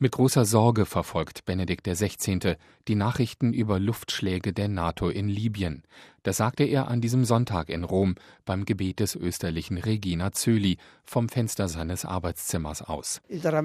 Mit großer Sorge verfolgt Benedikt XVI. Die Nachrichten über Luftschläge der NATO in Libyen. Das sagte er an diesem Sonntag in Rom beim Gebet des österlichen Regina Zöli vom Fenster seines Arbeitszimmers aus.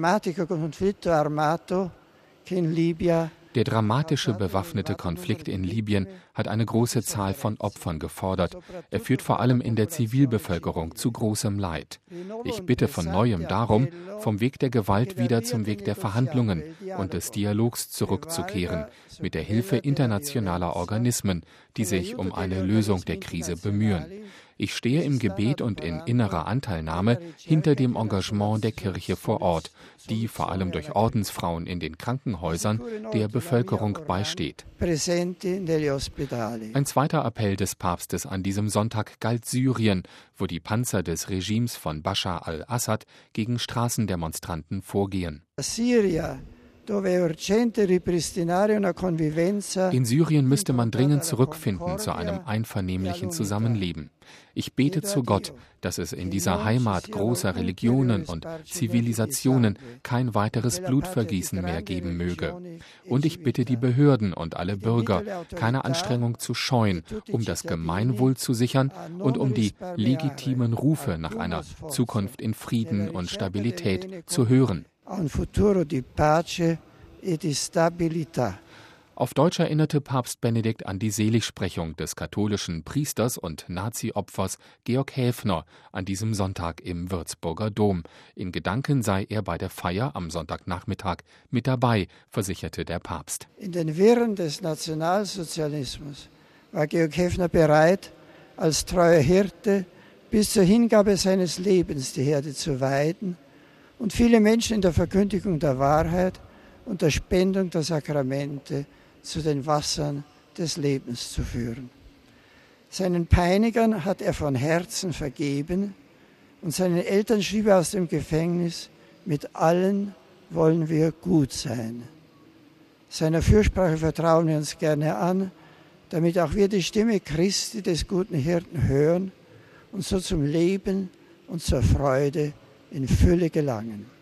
Der dramatische bewaffnete Konflikt in Libyen hat eine große Zahl von Opfern gefordert. Er führt vor allem in der Zivilbevölkerung zu großem Leid. Ich bitte von Neuem darum, vom Weg der Gewalt wieder zum Weg der Verhandlungen und des Dialogs zurückzukehren, mit der Hilfe internationaler Organismen, die sich um eine Lösung der Krise bemühen. Ich stehe im Gebet und in innerer Anteilnahme hinter dem Engagement der Kirche vor Ort, die vor allem durch Ordensfrauen in den Krankenhäusern der Bevölkerung beisteht. Ein zweiter Appell des Papstes an diesem Sonntag galt Syrien, wo die Panzer des Regimes von Bashar al-Assad gegen Straßendemonstranten vorgehen. In Syrien müsste man dringend zurückfinden zu einem einvernehmlichen Zusammenleben. Ich bete zu Gott, dass es in dieser Heimat großer Religionen und Zivilisationen kein weiteres Blutvergießen mehr geben möge. Und ich bitte die Behörden und alle Bürger, keine Anstrengung zu scheuen, um das Gemeinwohl zu sichern und um die legitimen Rufe nach einer Zukunft in Frieden und Stabilität zu hören. Auf Deutsch erinnerte Papst Benedikt an die Seligsprechung des katholischen Priesters und Nazi-Opfers Georg Häfner an diesem Sonntag im Würzburger Dom. In Gedanken sei er bei der Feier am Sonntagnachmittag mit dabei, versicherte der Papst. In den Wirren des Nationalsozialismus war Georg Häfner bereit, als treuer Hirte bis zur Hingabe seines Lebens die Herde zu weiden und viele Menschen in der Verkündigung der Wahrheit und der Spendung der Sakramente zu den Wassern des Lebens zu führen. Seinen Peinigern hat er von Herzen vergeben und seinen Eltern schrieb er aus dem Gefängnis: Mit allen wollen wir gut sein. Seiner Fürsprache vertrauen wir uns gerne an, damit auch wir die Stimme Christi, des guten Hirten, hören und so zum Leben und zur Freude in Fülle gelangen.